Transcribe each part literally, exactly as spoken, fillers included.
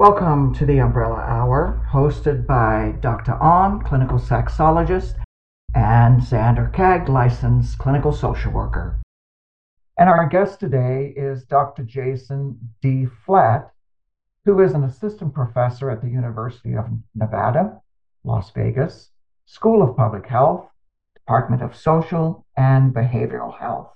Welcome to the Umbrella Hour, hosted by Doctor Ahn, clinical sexologist, and Xander Keg, licensed clinical social worker. And our guest today is Doctor Jason D. Flatt, who is an assistant professor at the University of Nevada, Las Vegas, School of Public Health, Department of Social and Behavioral Health.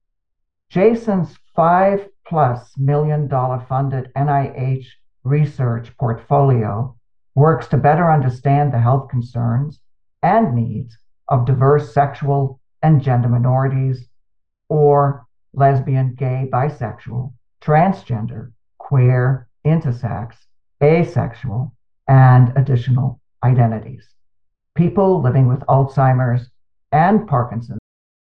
Jason's five plus million dollar funded N I H research portfolio works to better understand the health concerns and needs of diverse sexual and gender minorities, or lesbian, gay, bisexual, transgender, queer, intersex, asexual, and additional identities. People living with Alzheimer's and Parkinson's,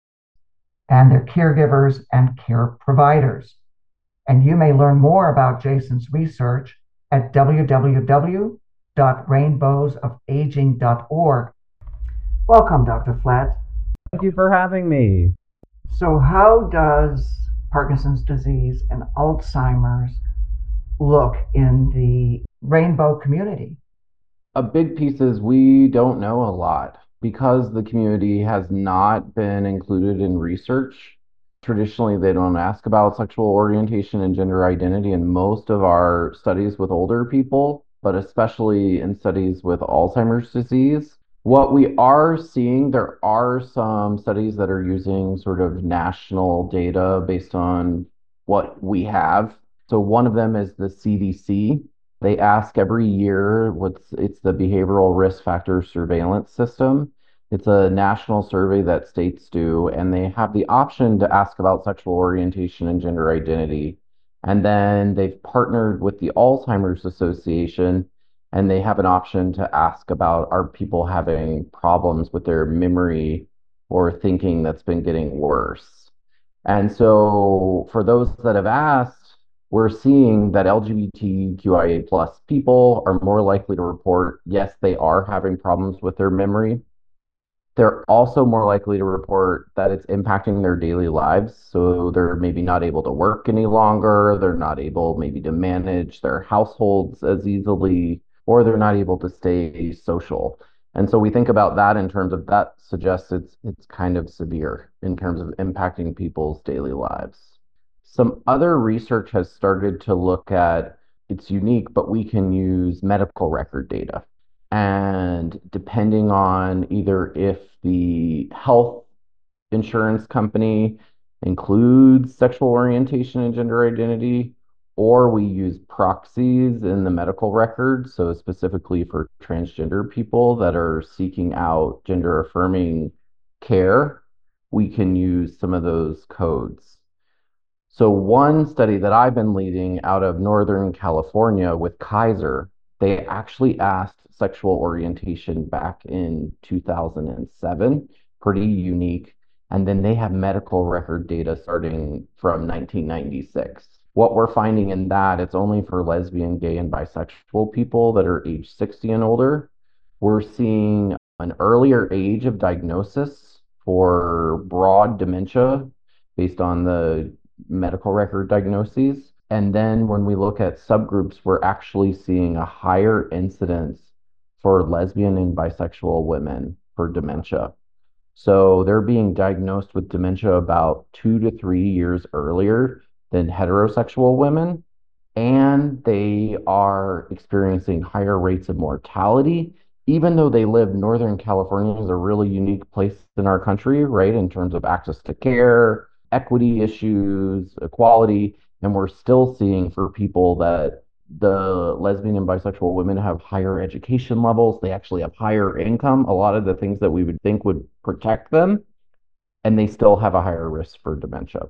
and their caregivers and care providers. And you may learn more about Jason's research at w w w dot rainbows of aging dot org. Welcome, Doctor Flatt. Thank you for having me. So how does Parkinson's disease and Alzheimer's look in the rainbow community? A big piece is we don't know a lot because the community has not been included in research. Traditionally, they don't ask about sexual orientation and gender identity in most of our studies with older people, but especially in studies with Alzheimer's disease. What we are seeing, there are some studies that are using sort of national data based on what we have. So one of them is the C D C. They ask every year what's it's the Behavioral Risk Factor Surveillance System. It's a national survey that states do, and they have the option to ask about sexual orientation and gender identity. And then they've partnered with the Alzheimer's Association, and they have an option to ask about, are people having problems with their memory or thinking that's been getting worse? And so for those that have asked, we're seeing that L G B T Q I A plus people are more likely to report, yes, they are having problems with their memory. They're also more likely to report that it's impacting their daily lives. So they're maybe not able to work any longer. They're not able maybe to manage their households as easily, or they're not able to stay social. And so we think about that in terms of that suggests it's it's kind of severe in terms of impacting people's daily lives. Some other research has started to look at, it's unique, but we can use medical record data. And depending on either if the health insurance company includes sexual orientation and gender identity, or we use proxies in the medical record, so specifically for transgender people that are seeking out gender affirming care, we can use some of those codes. So one study that I've been leading out of Northern California with Kaiser, they actually asked sexual orientation back in two thousand seven, pretty unique. And then they have medical record data starting from nineteen ninety-six. What we're finding in that, it's only for lesbian, gay, and bisexual people that are age sixty and older. We're seeing an earlier age of diagnosis for broad dementia based on the medical record diagnoses. And then when we look at subgroups, we're actually seeing a higher incidence for lesbian and bisexual women for dementia. So they're being diagnosed with dementia about two to three years earlier than heterosexual women. And they are experiencing higher rates of mortality, even though they live, Northern California is a really unique place in our country, right? In terms of access to care, equity issues, equality. And we're still seeing for people that the lesbian and bisexual women have higher education levels. They actually have higher income, a lot of the things that we would think would protect them, and they still have a higher risk for dementia.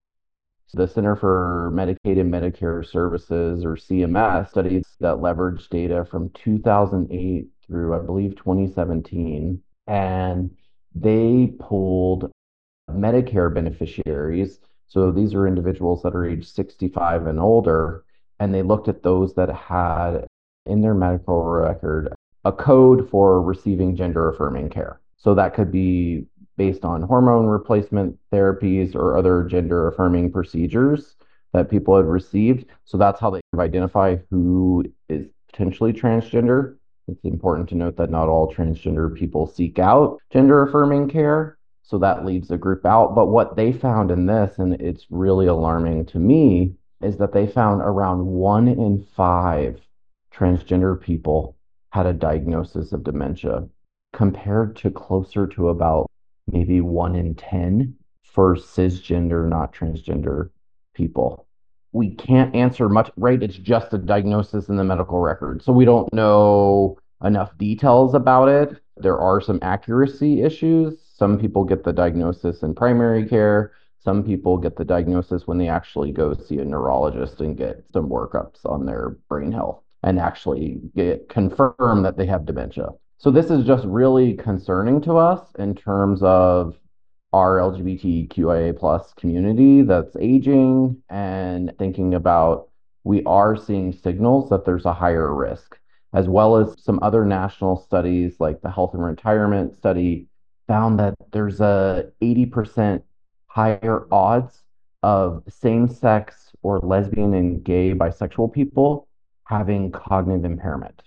So the Center for Medicaid and Medicare Services, or C M S, studies that leverage data from two thousand eight through, I believe, twenty seventeen, and they pulled Medicare beneficiaries. So these are individuals that are age sixty-five and older, and they looked at those that had in their medical record a code for receiving gender affirming care. So that could be based on hormone replacement therapies or other gender affirming procedures. that people had received. So that's how they identify who is potentially transgender. It's important to note that not all transgender people seek out gender affirming care. So that leaves a group out. But what they found in this, and it's really alarming to me, is that they found around one in five transgender people had a diagnosis of dementia, compared to closer to about maybe one in ten for cisgender, not transgender people. We can't answer much, right? It's just a diagnosis in the medical record. So we don't know enough details about it. There are some accuracy issues. Some people get the diagnosis in primary care. Some people get the diagnosis when they actually go see a neurologist and get some workups on their brain health and actually get confirmed that they have dementia. So this is just really concerning to us in terms of our LGBTQIA plus community that's aging and thinking about we are seeing signals that there's a higher risk, as well as some other national studies like the Health and Retirement study found that there's a eighty percent higher odds of same-sex or lesbian and gay bisexual people having cognitive impairment.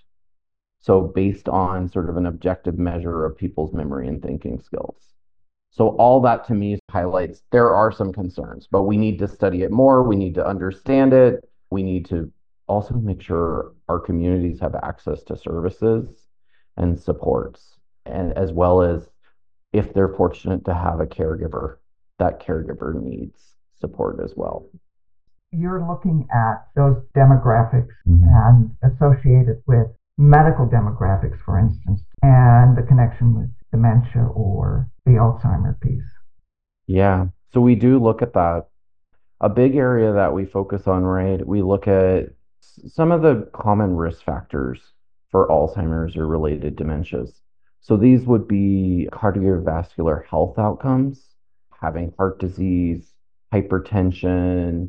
So based on sort of an objective measure of people's memory and thinking skills. So all that to me highlights there are some concerns, but we need to study it more. We need to understand it. We need to also make sure our communities have access to services and supports, and as well as if they're fortunate to have a caregiver, that caregiver needs support as well. You're looking at those demographics Mhm. and associated with medical demographics, for instance, and the connection with dementia or the Alzheimer piece. Yeah, so we do look at that. A big area that we focus on, right? We look at s- some of the common risk factors for Alzheimer's or related dementias. So these would be cardiovascular health outcomes, having heart disease, hypertension,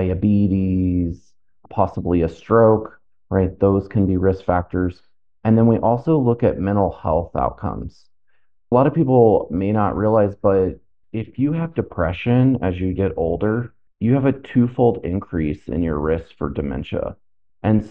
diabetes, possibly a stroke, right? Those can be risk factors. And then we also look at mental health outcomes. A lot of people may not realize, but if you have depression as you get older, you have a twofold increase in your risk for dementia. And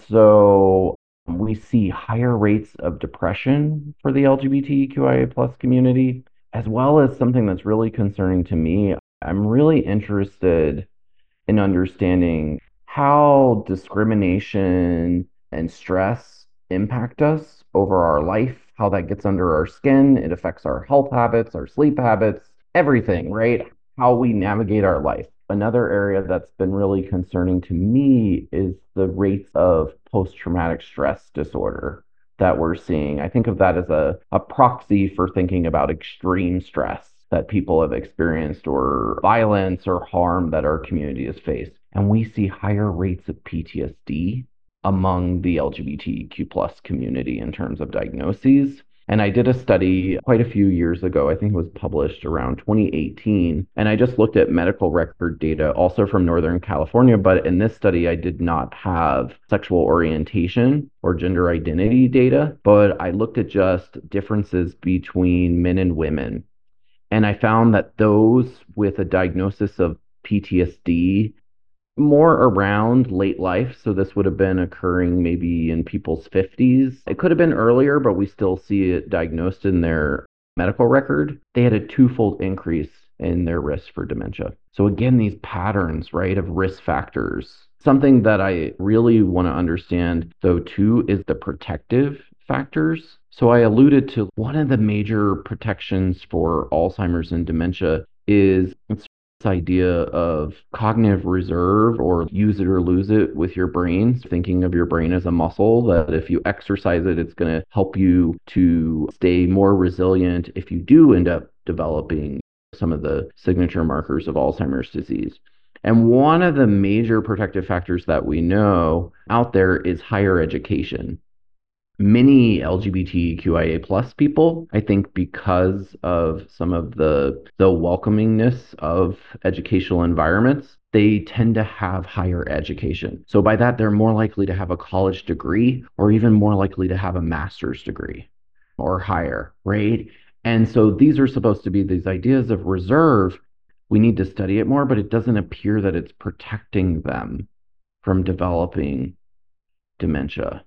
so we see higher rates of depression for the LGBTQIA plus community, as well as something that's really concerning to me. I'm really interested in understanding how discrimination and stress impact us over our life, how that gets under our skin. It affects our health habits, our sleep habits, everything, right? How we navigate our life. Another area that's been really concerning to me is the rates of post-traumatic stress disorder that we're seeing. I think of that as a, a proxy for thinking about extreme stress that people have experienced or violence or harm that our community has faced. And we see higher rates of P T S D among the L G B T Q plus community in terms of diagnoses. And I did a study quite a few years ago. I think it was published around twenty eighteen. And I just looked at medical record data also from Northern California. But in this study, I did not have sexual orientation or gender identity data, but I looked at just differences between men and women. And I found that those with a diagnosis of P T S D more around late life. So this would have been occurring maybe in people's fifties. It could have been earlier, but we still see it diagnosed in their medical record. They had a twofold increase in their risk for dementia. So again, these patterns, right, of risk factors. Something that I really want to understand, though, too, is the protective factors. So I alluded to one of the major protections for Alzheimer's and dementia is this idea of cognitive reserve or use it or lose it with your brain, thinking of your brain as a muscle, that if you exercise it, it's going to help you to stay more resilient if you do end up developing some of the signature markers of Alzheimer's disease. And one of the major protective factors that we know out there is higher education. Many LGBTQIA plus people, I think because of some of the the welcomingness of educational environments, they tend to have higher education. So by that, they're more likely to have a college degree or even more likely to have a master's degree or higher, right? And so these are supposed to be these ideas of reserve. we need to study it more, but it doesn't appear that it's protecting them from developing dementia.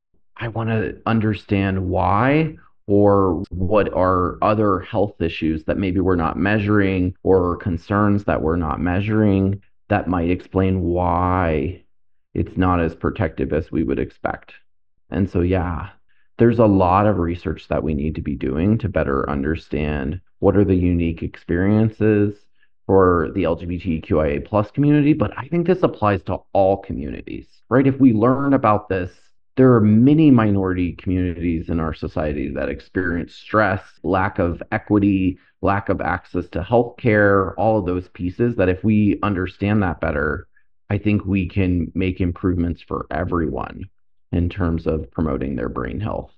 I want to understand why, or what are other health issues that maybe we're not measuring, or concerns that we're not measuring that might explain why it's not as protective as we would expect. And so, yeah, there's a lot of research that we need to be doing to better understand what are the unique experiences for the LGBTQIA plus community. But I think this applies to all communities, right? If we learn about this, there are many minority communities in our society that experience stress, lack of equity, lack of access to healthcare, all of those pieces that if we understand that better, I think we can make improvements for everyone in terms of promoting their brain health.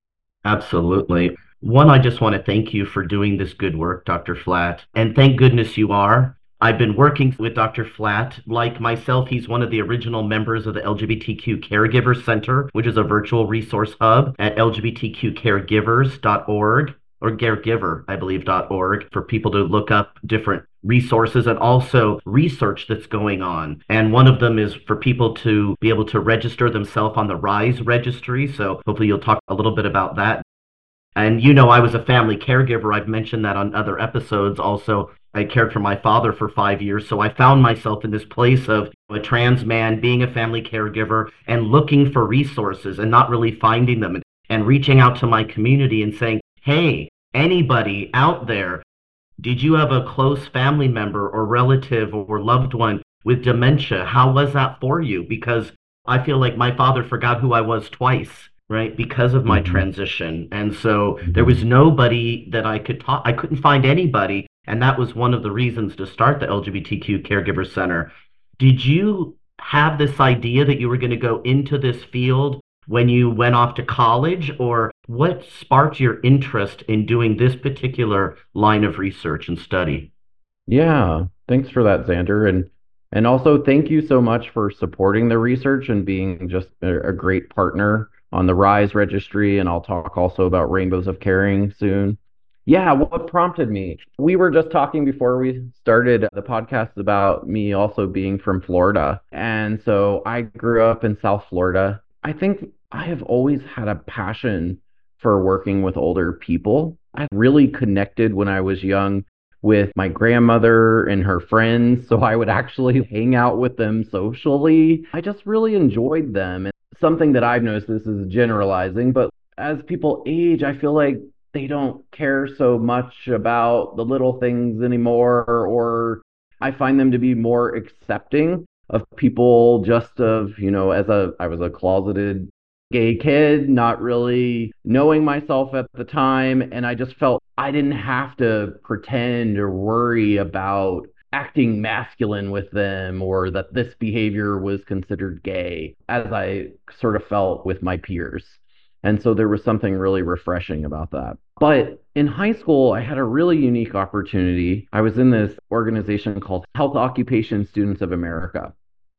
Absolutely. One, I just want to thank you for doing this good work, Doctor Flatt. And thank goodness you are. I've been working with Doctor Flatt. Like myself, he's one of the original members of the L G B T Q Caregiver Center, which is a virtual resource hub at L G B T Q caregivers dot org or caregiver, I believe, .org for people to look up different resources and also research that's going on. And one of them is for people to be able to register themselves on the RISE registry. So hopefully you'll talk a little bit about that. And you know, I was a family caregiver. I've mentioned that on other episodes. Also, I cared for my father for five years. So I found myself in this place of a trans man being a family caregiver and looking for resources and not really finding them, and, and reaching out to my community and saying, hey, anybody out there, did you have a close family member or relative or loved one with dementia? How was that for you? Because I feel like my father forgot who I was twice, right? Because of my Mm-hmm. transition. And so Mm-hmm. there was nobody that I could talk, I couldn't find anybody. And that was one of the reasons to start the L G B T Q Caregiver Center. Did you have this idea that you were going to go into this field when you went off to college, or what sparked your interest in doing this particular line of research and study? Yeah, thanks for that, Xander. And and also thank you so much for supporting the research and being just a, a great partner on the RISE registry. And I'll talk also about Rainbows of Caring soon. Yeah, what prompted me? We were just talking before we started the podcast about me also being from Florida. And so I grew up in South Florida. I think I have always had a passion for working with older people. I really connected when I was young with my grandmother and her friends, so I would actually hang out with them socially. I just really enjoyed them. And something that I've noticed, this is generalizing, but as people age, I feel like they don't care so much about the little things anymore, or I find them to be more accepting of people just of, you know, as a, I was a closeted gay kid, not really knowing myself at the time. And I just felt I didn't have to pretend or worry about acting masculine with them, or that this behavior was considered gay, as I sort of felt with my peers. And so there was something really refreshing about that. But in high school, I had a really unique opportunity. I was in this organization called Health Occupation Students of America.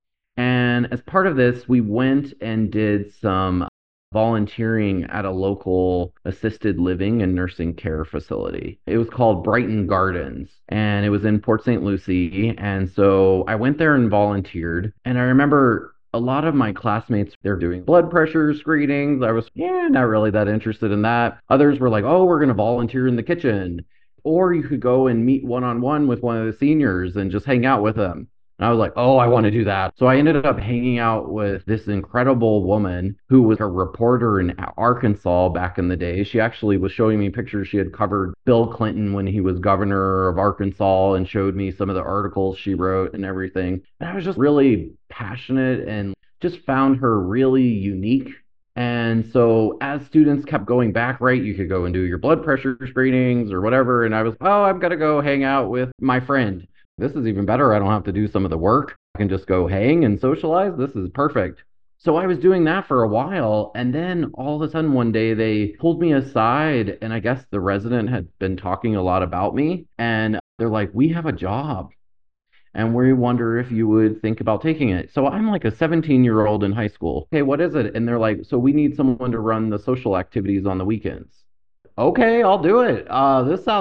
And as part of this, we went and did some volunteering at a local assisted living and nursing care facility. It was called Brighton Gardens, and it was in Port Saint Lucie. And so I went there and volunteered. And I remember a lot of my classmates, they're doing blood pressure screenings. I was, yeah, not really that interested in that. Others were like, oh, we're going to volunteer in the kitchen. Or you could go and meet one-on-one with one of the seniors and just hang out with them. And I was like, oh, I want to do that. So I ended up hanging out with this incredible woman who was a reporter in Arkansas back in the day. She actually was showing me pictures. She had covered Bill Clinton when he was governor of Arkansas and showed me some of the articles she wrote and everything. And I was just really passionate and just found her really unique. And so as students kept going back, right, you could go and do your blood pressure screenings or whatever. And I was, oh, I'm going to go hang out with my friend. This is even better. I don't have to do some of the work. I can just go hang and socialize. This is perfect. So I was doing that for a while. And then all of a sudden one day they pulled me aside, and I guess the resident had been talking a lot about me. And they're like, we have a job, and we wonder if you would think about taking it. So I'm like a seventeen year old in high school. Hey, what is it? And they're like, so we need someone to run the social activities on the weekends. Okay, I'll do it. Uh, this sounds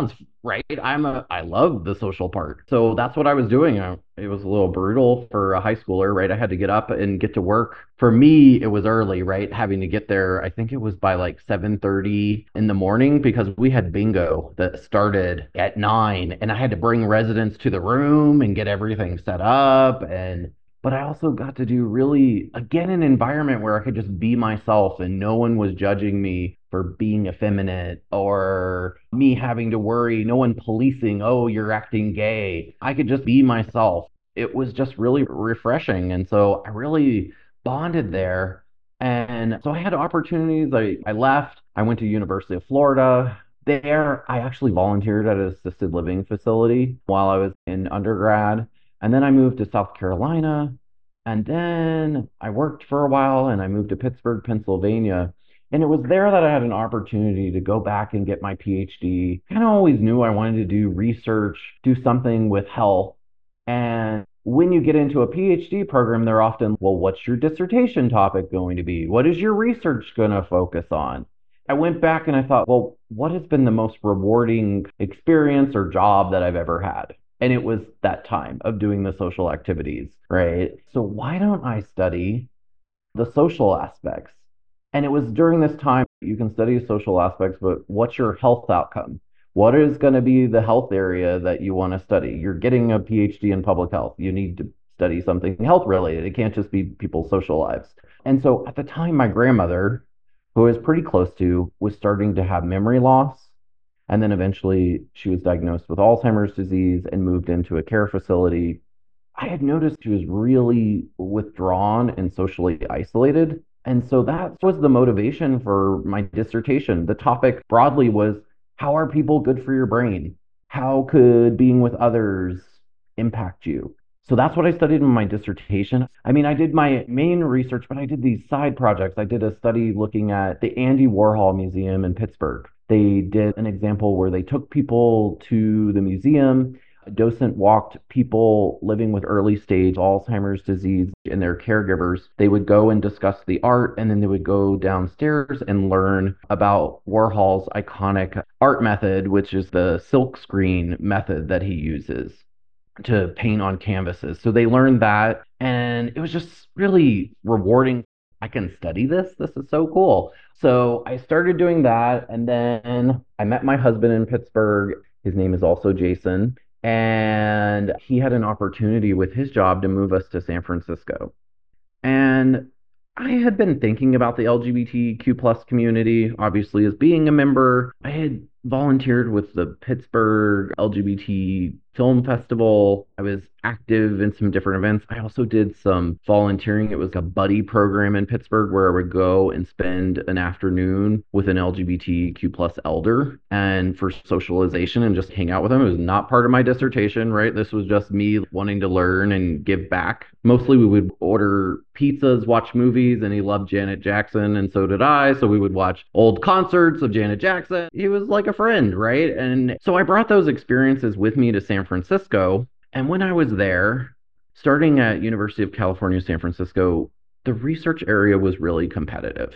right? I'm a, I love the social part. So that's what I was doing. I, it was a little brutal for a high schooler, right? I had to get up and get to work. For me, it was early, right? Having to get there, I think it was by like seven thirty in the morning because we had bingo that started at nine and I had to bring residents to the room and get everything set up. And but I also got to do really, again, an environment where I could just be myself and no one was judging me for being effeminate or me having to worry, no one policing, oh, you're acting gay. I could just be myself. It was just really refreshing. And so I really bonded there. And so I had opportunities. I, I left. I went to University of Florida. There, I actually volunteered at an assisted living facility while I was in undergrad. And then I moved to South Carolina. And then I worked for a while and I moved to Pittsburgh, Pennsylvania. And it was there that I had an opportunity to go back and get my PhD. Kind of always knew I wanted to do research, do something with health. And when you get into a PhD program, they're often, well, what's your dissertation topic going to be? What is your research going to focus on? I went back and I thought, well, what has been the most rewarding experience or job that I've ever had? And it was that time of doing the social activities, right? So why don't I study the social aspects? And it was during this time you can study social aspects, but what's your health outcome? What is going to be the health area that you want to study? You're getting a PhD in public health. You need to study something health related. It can't just be people's social lives. And so at the time, my grandmother, who I was pretty close to, was starting to have memory loss. And then eventually she was diagnosed with Alzheimer's disease and moved into a care facility. I had noticed she was really withdrawn and socially isolated. And so that was the motivation for my dissertation. The topic broadly was, how are people good for your brain? How could being with others impact you? So that's what I studied in my dissertation. I mean, I did my main research, but I did these side projects. I did a study looking at the Andy Warhol Museum in Pittsburgh. They did an example where they took people to the museum. A docent walked people living with early stage Alzheimer's disease and their caregivers. They would go and discuss the art, and then they would go downstairs and learn about Warhol's iconic art method, which is the silk screen method that he uses to paint on canvases. So they learned that, and it was just really rewarding. I can study this. This is so cool. So I started doing that, and then I met my husband in Pittsburgh. His name is also Jason. And he had an opportunity with his job to move us to San Francisco. And I had been thinking about the L G B T Q plus community, obviously, as being a member. I had volunteered with the Pittsburgh L G B T Film Festival. I was active in some different events. I also did some volunteering. It was a buddy program in Pittsburgh where I would go and spend an afternoon with an L G B T Q plus elder and for socialization and just hang out with them. It was not part of my dissertation, right? This was just me wanting to learn and give back. Mostly we would order pizzas, watch movies, and he loved Janet Jackson, and so did I. So we would watch old concerts of Janet Jackson. He was like a friend, right? And so I brought those experiences with me to San Francisco. And when I was there, starting at University of California, San Francisco, the research area was really competitive.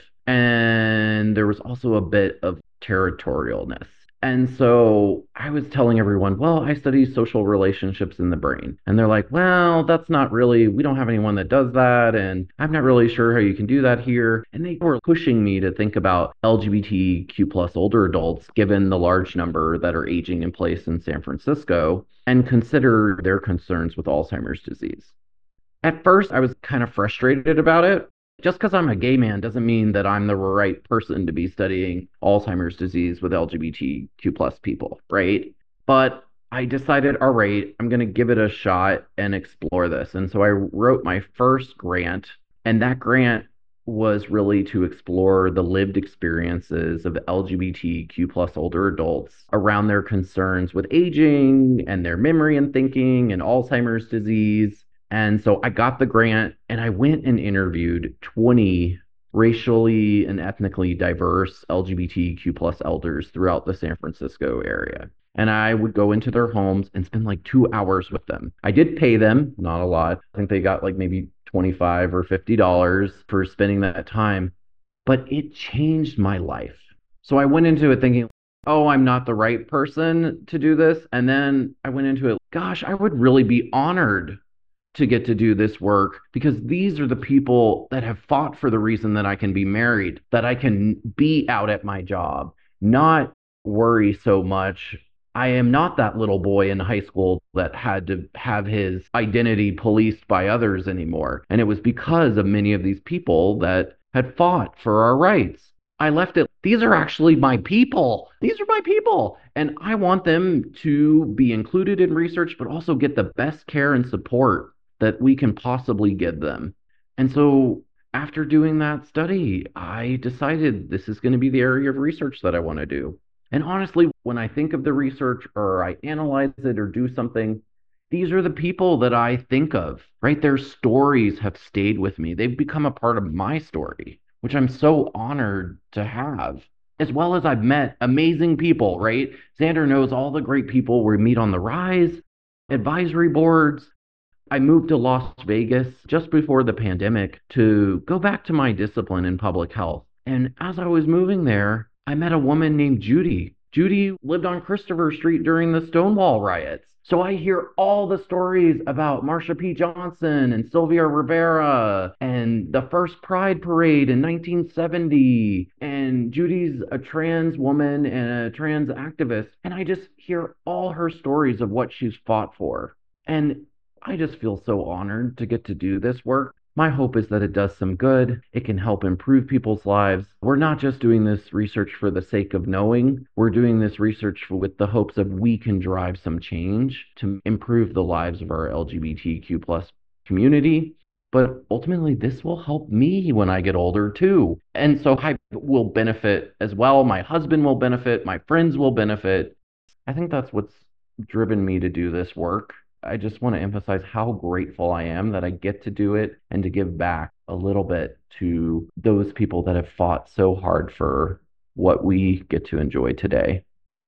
And there was also a bit of territorialness. And so I was telling everyone, well, I study social relationships in the brain. And they're like, well, that's not really, we don't have anyone that does that. And I'm not really sure how you can do that here. And they were pushing me to think about L G B T Q plus older adults, given the large number that are aging in place in San Francisco, and consider their concerns with Alzheimer's disease. At first, I was kind of frustrated about it. Just because I'm a gay man doesn't mean that I'm the right person to be studying Alzheimer's disease with L G B T Q plus people, right? But I decided, all right, I'm going to give it a shot and explore this. And so I wrote my first grant, and that grant was really to explore the lived experiences of L G B T Q plus older adults around their concerns with aging and their memory and thinking and Alzheimer's disease. And so I got the grant and I went and interviewed twenty racially and ethnically diverse L G B T Q plus elders throughout the San Francisco area. And I would go into their homes and spend like two hours with them. I did pay them, not a lot. I think they got like maybe twenty-five or fifty dollars for spending that time, but it changed my life. So I went into it thinking, oh, I'm not the right person to do this. And then I went into it, gosh, I would really be honored to get to do this work because these are the people that have fought for the reason that I can be married, that I can be out at my job, not worry so much. I am not that little boy in high school that had to have his identity policed by others anymore. And it was because of many of these people that had fought for our rights. I left it. These are actually my people. These are my people. And I want them to be included in research, but also get the best care and support that we can possibly give them. And so after doing that study, I decided this is going to be the area of research that I want to do. And honestly, when I think of the research or I analyze it or do something, these are the people that I think of, right? Their stories have stayed with me. They've become a part of my story, which I'm so honored to have. As well as I've met amazing people, right? Xander knows all the great people we meet on the Rise, advisory boards. I moved to Las Vegas just before the pandemic to go back to my discipline in public health. And as I was moving there, I met a woman named Judy. Judy lived on Christopher Street during the Stonewall riots. So I hear all the stories about Marsha P. Johnson and Sylvia Rivera and the first Pride Parade in nineteen seventy. And Judy's a trans woman and a trans activist. And I just hear all her stories of what she's fought for. And I just feel so honored to get to do this work. My hope is that it does some good. It can help improve people's lives. We're not just doing this research for the sake of knowing. We're doing this research with the hopes of we can drive some change to improve the lives of our L G B T Q plus community. But ultimately, this will help me when I get older too. And so I will benefit as well. My husband will benefit. My friends will benefit. I think that's what's driven me to do this work. I just want to emphasize how grateful I am that I get to do it and to give back a little bit to those people that have fought so hard for what we get to enjoy today.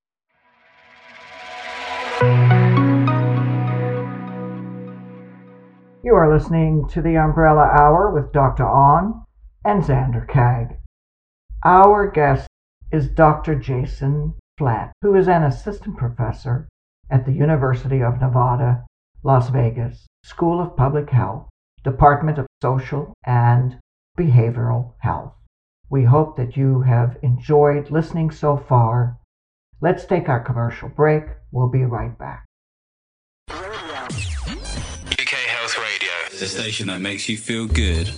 You are listening to the Umbrella Hour with Doctor On and Xander Kag. Our guest is Doctor Jason Flatt, who is an assistant professor at the University of Nevada, Las Vegas, School of Public Health, Department of Social and Behavioral Health. We hope that you have enjoyed listening so far. Let's take our commercial break. We'll be right back. U K Health Radio, the station that makes you feel good.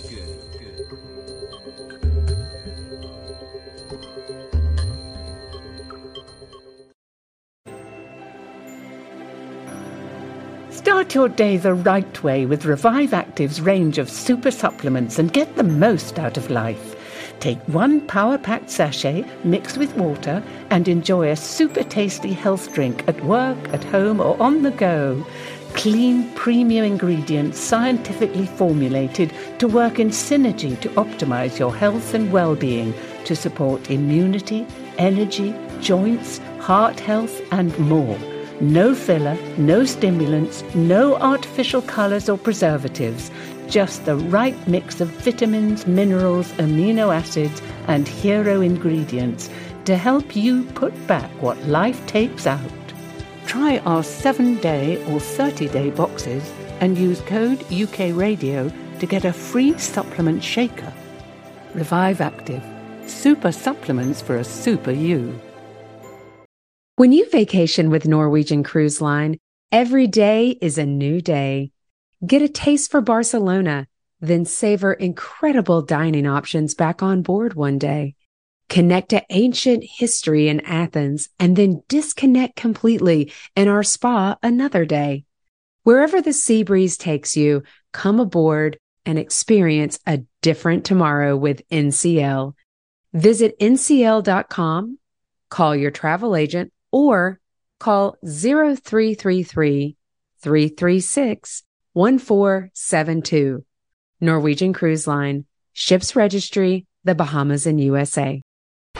Start your day the right way with Revive Active's range of super supplements and get the most out of life. Take one power-packed sachet mixed with water and enjoy a super tasty health drink at work, at home or on the go. Clean, premium ingredients scientifically formulated to work in synergy to optimize your health and well-being to support immunity, energy, joints, heart health and more. No filler, no stimulants, no artificial colors or preservatives, just the right mix of vitamins, minerals, amino acids, and hero ingredients to help you put back what life takes out. Try our seven-day or thirty-day boxes and use code U K Radio to get a free supplement shaker. Revive Active. Super supplements for a super you. When you vacation with Norwegian Cruise Line, every day is a new day. Get a taste for Barcelona, then savor incredible dining options back on board one day. Connect to ancient history in Athens, and then disconnect completely in our spa another day. Wherever the sea breeze takes you, come aboard and experience a different tomorrow with N C L. Visit N C L dot com, call your travel agent, or call zero three three three, three three six, one four seven two. Norwegian Cruise Line, Ships Registry, the Bahamas and U S A. U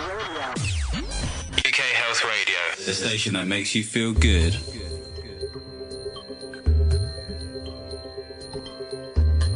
K Health Radio, the station that makes you feel good.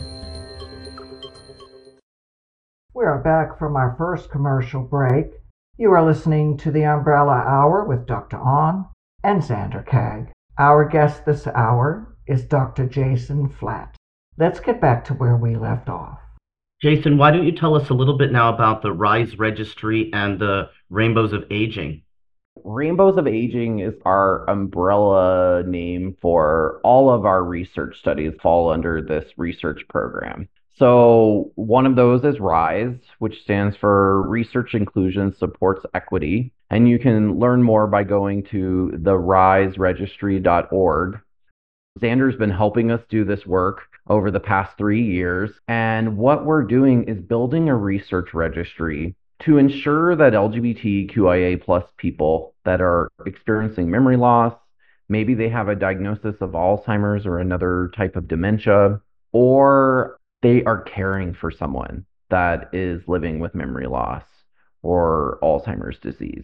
We are back from our first commercial break. You are listening to the Umbrella Hour with Doctor On and Xander Cagg. Our guest this hour is Doctor Jason Flatt. Let's get back to where we left off. Jason, why don't you tell us a little bit now about the RISE registry and the Rainbows of Aging? Rainbows of Aging is our umbrella name for all of our research studies fall under this research program. So one of those is RISE, which stands for Research Inclusion Supports Equity. And you can learn more by going to the rise registry dot org. Xander's been helping us do this work over the past three years. And what we're doing is building a research registry to ensure that L G B T Q I A plus people that are experiencing memory loss, maybe they have a diagnosis of Alzheimer's or another type of dementia, or they are caring for someone that is living with memory loss or Alzheimer's disease.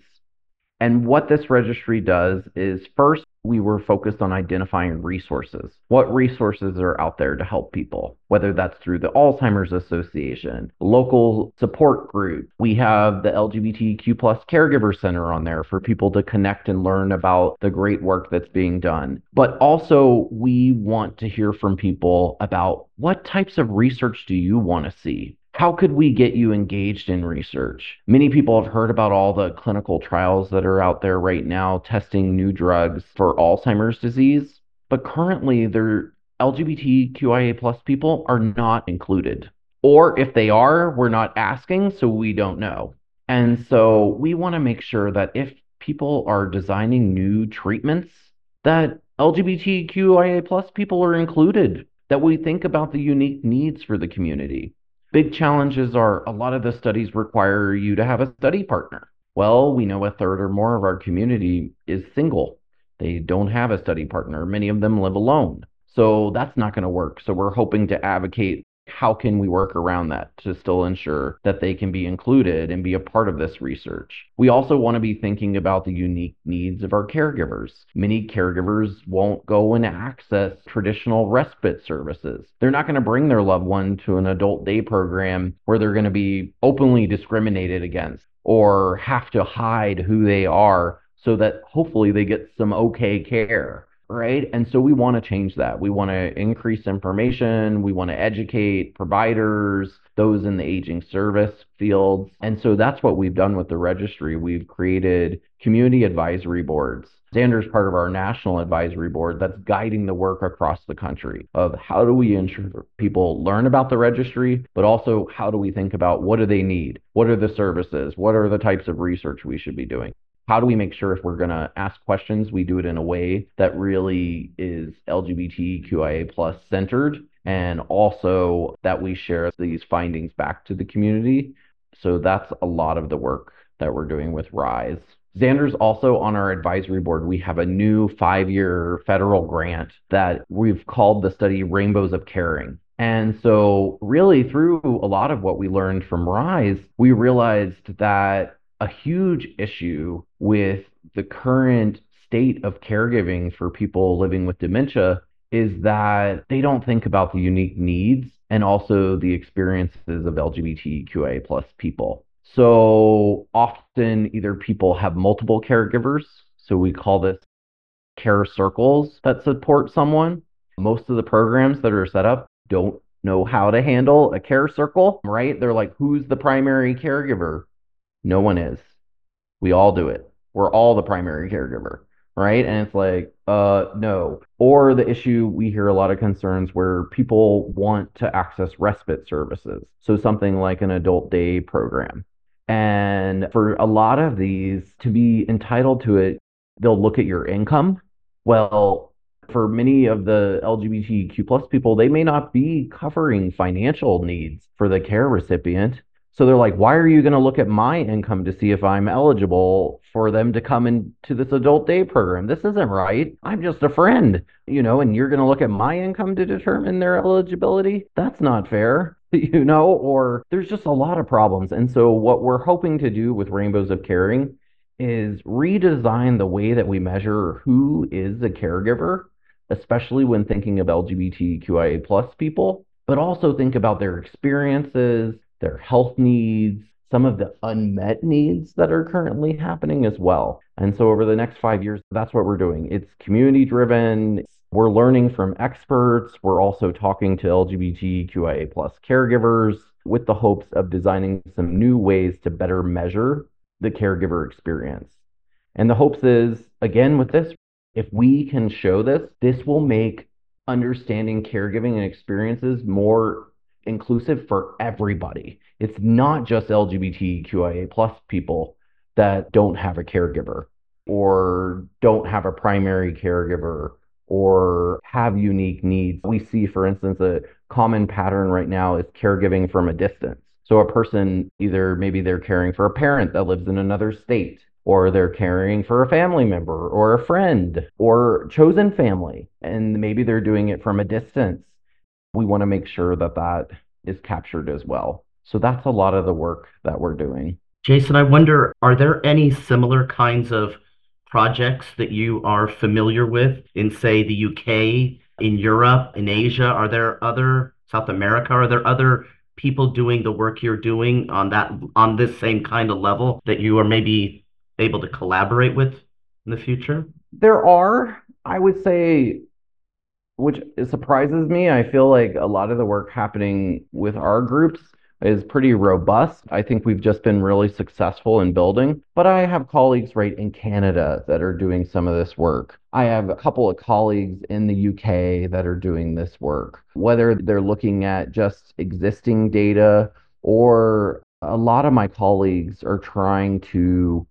And what this registry does is, first, we were focused on identifying resources. What resources are out there to help people, whether that's through the Alzheimer's Association, local support group. We have the L G B T Q plus Caregiver Center on there for people to connect and learn about the great work that's being done. But also, we want to hear from people about what types of research do you want to see? How could we get you engaged in research? Many people have heard about all the clinical trials that are out there right now testing new drugs for Alzheimer's disease, but currently their L G B T Q I A plus people are not included. Or if they are, we're not asking, so we don't know. And so we want to make sure that if people are designing new treatments, that L G B T Q I A plus people are included, that we think about the unique needs for the community. Big challenges are a lot of the studies require you to have a study partner. Well, we know a third or more of our community is single. They don't have a study partner. Many of them live alone. So that's not going to work. So we're hoping to advocate how can we work around that to still ensure that they can be included and be a part of this research. We also want to be thinking about the unique needs of our caregivers. Many caregivers won't go and access traditional respite services. They're not going to bring their loved one to an adult day program where they're going to be openly discriminated against or have to hide who they are so that hopefully they get some okay care. Right? And so we want to change that. We want to increase information. We want to educate providers, those in the aging service fields. And so that's what we've done with the registry. We've created community advisory boards. Xander's part of our national advisory board that's guiding the work across the country of how do we ensure people learn about the registry, but also how do we think about what do they need? What are the services? What are the types of research we should be doing? How do we make sure if we're going to ask questions, we do it in a way that really is L G B T Q I A plus centered, and also that we share these findings back to the community. So that's a lot of the work that we're doing with RISE. Xander's also on our advisory board. We have a new five-year federal grant that we've called the study Rainbows of Caring. And so really through a lot of what we learned from RISE, we realized that a huge issue with the current state of caregiving for people living with dementia is that they don't think about the unique needs and also the experiences of L G B T Q I A plus people. So often either people have multiple caregivers, so we call this care circles that support someone. Most of the programs that are set up don't know how to handle a care circle, right? They're like, who's the primary caregiver? No one is. We all do it. We're all the primary caregiver, right? And it's like, uh, no. Or the issue, we hear a lot of concerns where people want to access respite services. So something like an adult day program. And for a lot of these, to be entitled to it, they'll look at your income. Well, for many of the L G B T Q plus people, they may not be covering financial needs for the care recipient. So they're like, why are you going to look at my income to see if I'm eligible for them to come into this adult day program? This isn't right. I'm just a friend, you know, and you're going to look at my income to determine their eligibility? That's not fair, you know, or there's just a lot of problems. And so what we're hoping to do with Rainbows of Caring is redesign the way that we measure who is a caregiver, especially when thinking of L G B T Q I A plus people, but also think about their experiences, their health needs, some of the unmet needs that are currently happening as well. And so over the next five years, that's what we're doing. It's community driven. We're learning from experts. We're also talking to L G B T Q I A plus caregivers with the hopes of designing some new ways to better measure the caregiver experience. And the hopes is, again, with this, if we can show this, this will make understanding caregiving and experiences more inclusive for everybody. It's not just L G B T Q I A plus people that don't have a caregiver or don't have a primary caregiver or have unique needs. We see, for instance, a common pattern right now is caregiving from a distance. So a person, either maybe they're caring for a parent that lives in another state, or they're caring for a family member or a friend or chosen family, and maybe they're doing it from a distance. We want to make sure that that is captured as well. So that's a lot of the work that we're doing. Jason, I wonder, are there any similar kinds of projects that you are familiar with in, say, the U K, in Europe, in Asia? Are there other, South America, are there other people doing the work you're doing on that, on this same kind of level that you are maybe able to collaborate with in the future? There are, I would say, which surprises me. I feel like a lot of the work happening with our groups is pretty robust. I think we've just been really successful in building. But I have colleagues right in Canada that are doing some of this work. I have a couple of colleagues in the U K that are doing this work, whether they're looking at just existing data, or a lot of my colleagues are trying to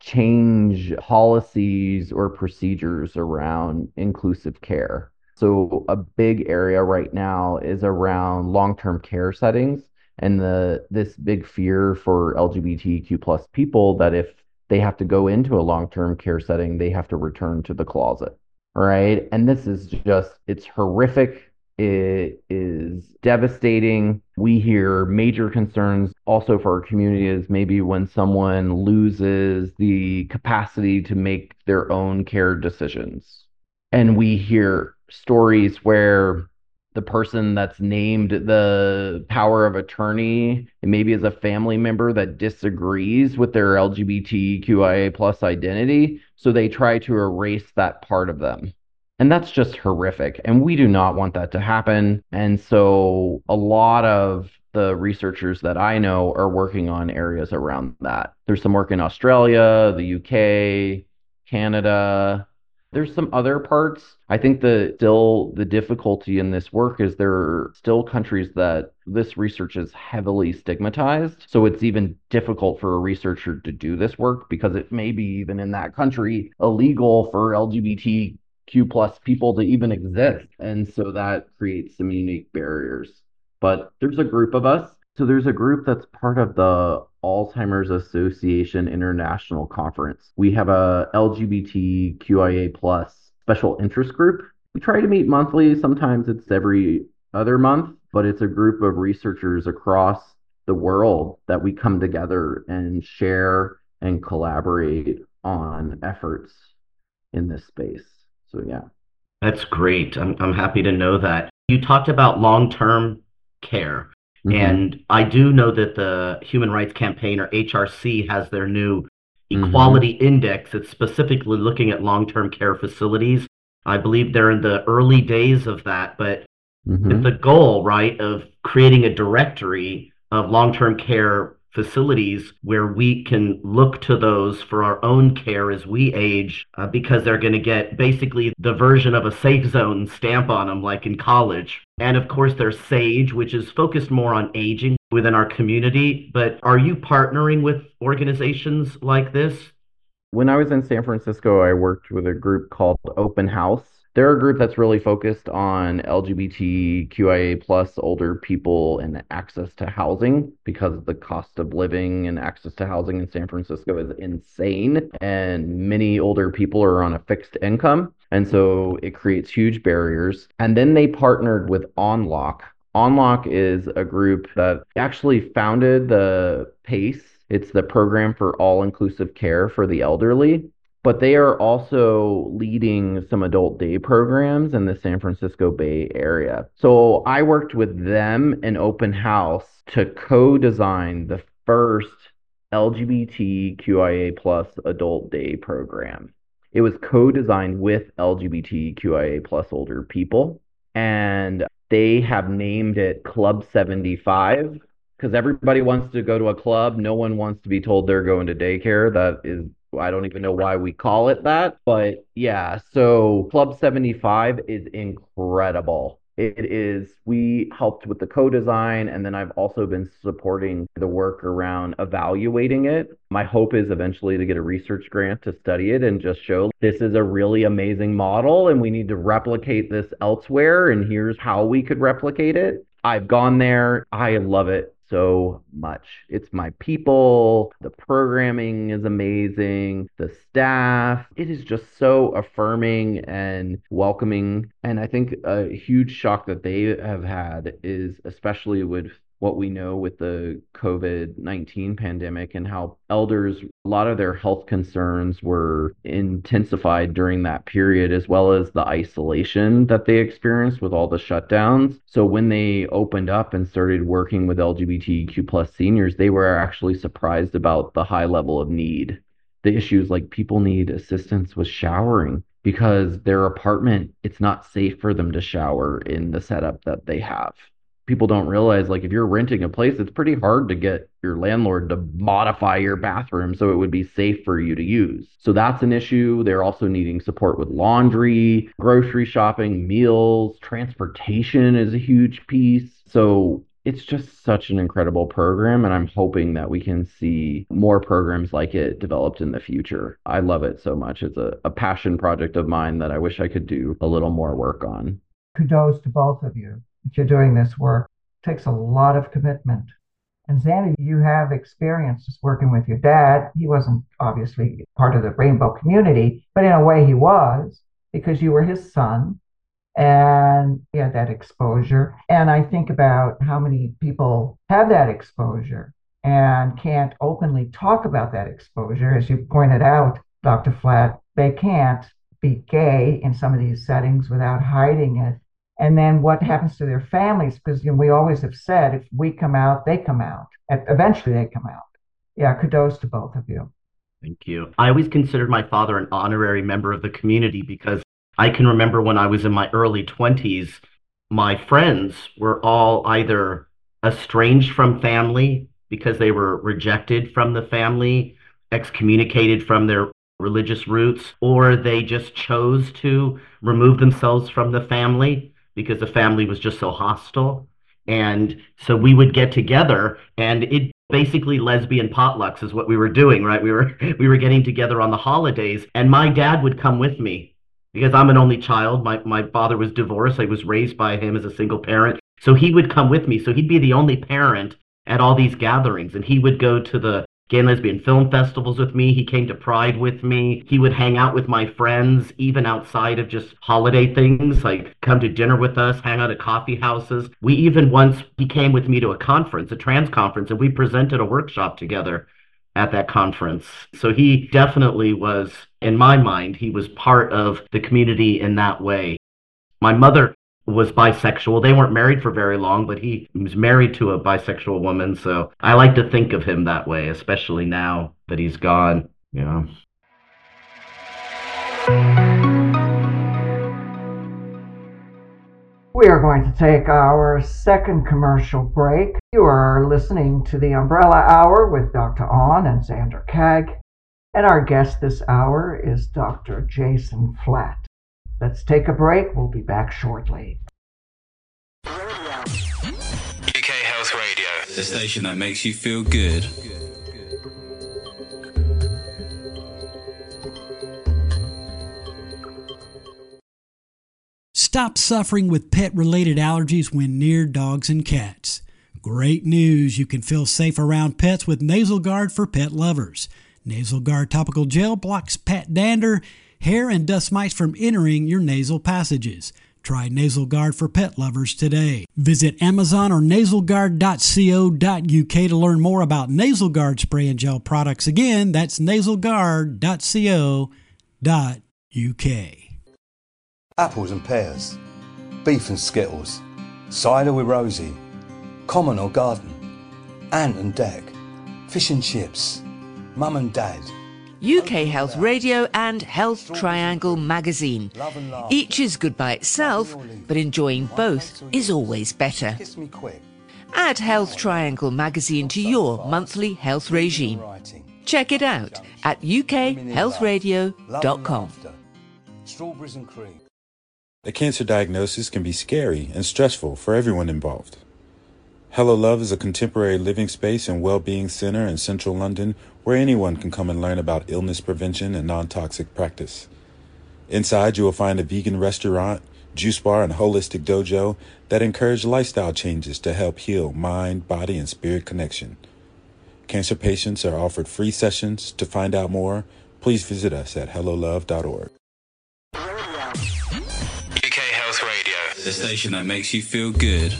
change policies or procedures around inclusive care. So a big area right now is around long-term care settings, and the this big fear for L G B T Q plus people that if they have to go into a long-term care setting, they have to return to the closet, right? And this is just, it's horrific. It is devastating. We hear major concerns also for our community is maybe when someone loses the capacity to make their own care decisions. And we hear stories where the person that's named the power of attorney, and maybe is a family member that disagrees with their L G B T Q I A plus identity, so they try to erase that part of them. And that's just horrific. And we do not want that to happen. And so a lot of the researchers that I know are working on areas around that. There's some work in Australia, the U K, Canada. There's some other parts. I think the still the difficulty in this work is there are still countries that this research is heavily stigmatized. So it's even difficult for a researcher to do this work because it may be even in that country illegal for L G B T Q plus people to even exist. And so that creates some unique barriers. But there's a group of us. So there's a group that's part of the Alzheimer's Association International Conference. We have a L G B T Q I A plus special interest group. We try to meet monthly. Sometimes it's every other month, but it's a group of researchers across the world that we come together and share and collaborate on efforts in this space. So yeah. That's great. I'm I'm happy to know that. You talked about long-term care. Mm-hmm. And I do know that the Human Rights Campaign, or H R C, has their new equality mm-hmm. index. It's specifically looking at long-term care facilities. I believe they're in the early days of that, but mm-hmm. the goal, right, of creating a directory of long-term care facilities where we can look to those for our own care as we age, uh, because they're going to get basically the version of a safe zone stamp on them, like in college. And of course, there's SAGE, which is focused more on aging within our community. But are you partnering with organizations like this? When I was in San Francisco, I worked with a group called Open House. They're a group that's really focused on L G B T Q I A plus older people and access to housing, because the cost of living and access to housing in San Francisco is insane. And many older people are on a fixed income. And so it creates huge barriers. And then they partnered with OnLock. OnLock is a group that actually founded the PACE. It's the Program for All-Inclusive Care for the Elderly. But they are also leading some adult day programs in the San Francisco Bay Area. So I worked with them in Open House to co-design the first L G B T Q I A plus adult day program. It was co-designed with L G B T Q I A plus older people, and they have named it Club seventy-five because everybody wants to go to a club. No one wants to be told they're going to daycare. That is, I don't even know why we call it that, but yeah, so Club seventy-five is incredible. It is, we helped with the co-design, and then I've also been supporting the work around evaluating it. My hope is eventually to get a research grant to study it and just show this is a really amazing model and we need to replicate this elsewhere, and here's how we could replicate it. I've gone there. I love it so much. It's my people. The programming is amazing. The staff, it is just so affirming and welcoming. And I think a huge shock that they have had is, especially with what we know with the COVID nineteen pandemic and how elders, a lot of their health concerns were intensified during that period, as well as the isolation that they experienced with all the shutdowns. So when they opened up and started working with L G B T Q plus seniors, they were actually surprised about the high level of need. The issues like people need assistance with showering because their apartment, it's not safe for them to shower in the setup that they have. People don't realize, like, if you're renting a place, it's pretty hard to get your landlord to modify your bathroom so it would be safe for you to use. So that's an issue. They're also needing support with laundry, grocery shopping, meals, transportation is a huge piece. So it's just such an incredible program, and I'm hoping that we can see more programs like it developed in the future. I love it so much. It's a, a passion project of mine that I wish I could do a little more work on. Kudos to both of you. If you're doing this work, it takes a lot of commitment. And Xandy, you have experience just working with your dad. He wasn't obviously part of the rainbow community, but in a way he was, because you were his son and he had that exposure. And I think about how many people have that exposure and can't openly talk about that exposure. As you pointed out, Doctor Flatt, they can't be gay in some of these settings without hiding it. And then what happens to their families? Because, you know, we always have said, if we come out, they come out. Eventually they come out. Yeah, kudos to both of you. Thank you. I always considered my father an honorary member of the community because I can remember when I was in my early twenties, my friends were all either estranged from family because they were rejected from the family, excommunicated from their religious roots, or they just chose to remove themselves from the family because the family was just so hostile. And so we would get together, and it basically lesbian potlucks is what we were doing, right? We were we were getting together on the holidays, and my dad would come with me because I'm an only child. My my father was divorced. I was raised by him as a single parent. So he would come with me. So he'd be the only parent at all these gatherings, and he would go to the gay and lesbian film festivals with me. He came to Pride with me. He would hang out with my friends, even outside of just holiday things, like come to dinner with us, hang out at coffee houses. We even once, he came with me to a conference, a trans conference, and we presented a workshop together at that conference. So he definitely was, in my mind, he was part of the community in that way. My mother was bisexual. They weren't married for very long, but he was married to a bisexual woman. So I like to think of him that way, especially now that he's gone. Yeah. We are going to take our second commercial break. You are listening to the Umbrella Hour with Doctor On and Xander Kag. And our guest this hour is Doctor Jason Flatt. Let's take a break. We'll be back shortly. U K Health Radio, the station that makes you feel good. Stop suffering with pet-related allergies when near dogs and cats. Great news! You can feel safe around pets with Nasal Guard for pet lovers. Nasal Guard topical gel blocks pet dander, hair, and dust mites from entering your nasal passages. Try Nasal Guard for pet lovers today. Visit Amazon or nasal guard dot co dot u k to learn more about Nasal Guard spray and gel products. Again, that's nasal guard dot co dot u k. Apples and pears, beef and skittles, cider with Rosie, common or garden, ant and deck, fish and chips, Mum and Dad. U K Health Radio and Health Triangle magazine. Each is good by itself, but enjoying both is always better. Kiss me quick. Add Health Triangle magazine to your monthly health regime. Check it out at u k health radio dot com. Strawberries and cream. A cancer diagnosis can be scary and stressful for everyone involved. Hello Love is a contemporary living space and well-being center in central London where anyone can come and learn about illness prevention and non-toxic practice. Inside, you will find a vegan restaurant, juice bar, and holistic dojo that encourage lifestyle changes to help heal mind, body, and spirit connection. Cancer patients are offered free sessions. To find out more, please visit us at hello love dot org. U K Health Radio, the station that makes you feel good.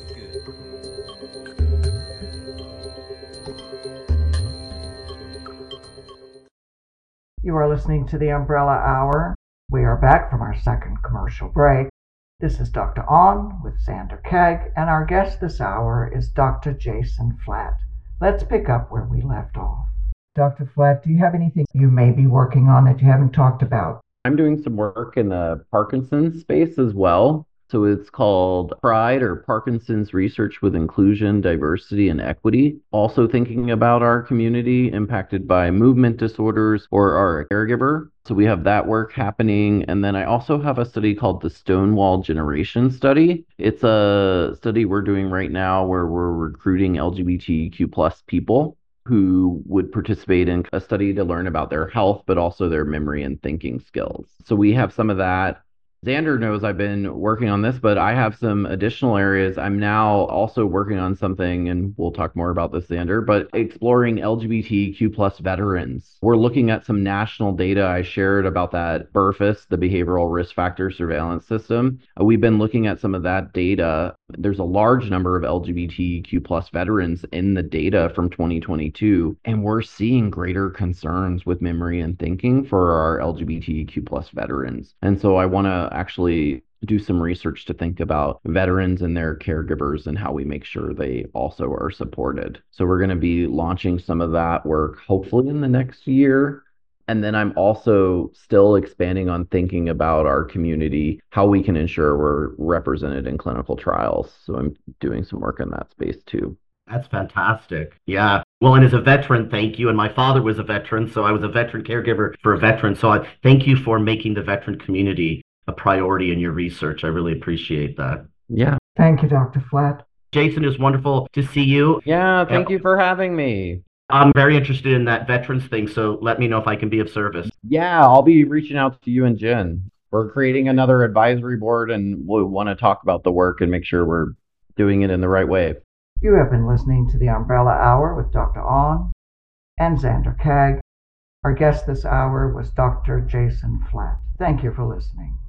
You are listening to the Umbrella Hour. We are back from our second commercial break. This is Doctor On with Xander Keg, and our guest this hour is Doctor Jason Flatt. Let's pick up where we left off. Doctor Flatt, do you have anything you may be working on that you haven't talked about? I'm doing some work in the Parkinson's space as well. So it's called PRIDE, or Parkinson's Research with Inclusion, Diversity, and Equity. Also thinking about our community impacted by movement disorders or our caregiver. So we have that work happening. And then I also have a study called the Stonewall Generation Study. It's a study we're doing right now where we're recruiting L G B T Q plus people who would participate in a study to learn about their health, but also their memory and thinking skills. So we have some of that. Xander knows I've been working on this, but I have some additional areas. I'm now also working on something, and we'll talk more about this, Xander, but exploring L G B T Q plus veterans. We're looking at some national data I shared about that B R F S, the Behavioral Risk Factor Surveillance System. Uh, we've been looking at some of that data. There's a large number of L G B T Q plus veterans in the data from twenty twenty-two, and we're seeing greater concerns with memory and thinking for our L G B T Q plus veterans. And so I want to actually do some research to think about veterans and their caregivers and how we make sure they also are supported. So we're going to be launching some of that work hopefully in the next year. And then I'm also still expanding on thinking about our community, how we can ensure we're represented in clinical trials. So I'm doing some work in that space too. That's fantastic. Yeah. Well, and as a veteran, thank you. And my father was a veteran, so I was a veteran caregiver for a veteran. So I thank you for making the veteran community a priority in your research. I really appreciate that. Yeah. Thank you, Doctor Flatt. Jason, it's wonderful to see you. Yeah, thank you for having me. I'm very interested in that veterans thing, so let me know if I can be of service. Yeah, I'll be reaching out to you and Jen. We're creating another advisory board, and we want to talk about the work and make sure we're doing it in the right way. You have been listening to the Umbrella Hour with Doctor On and Xander Keg. Our guest this hour was Doctor Jason Flatt. Thank you for listening.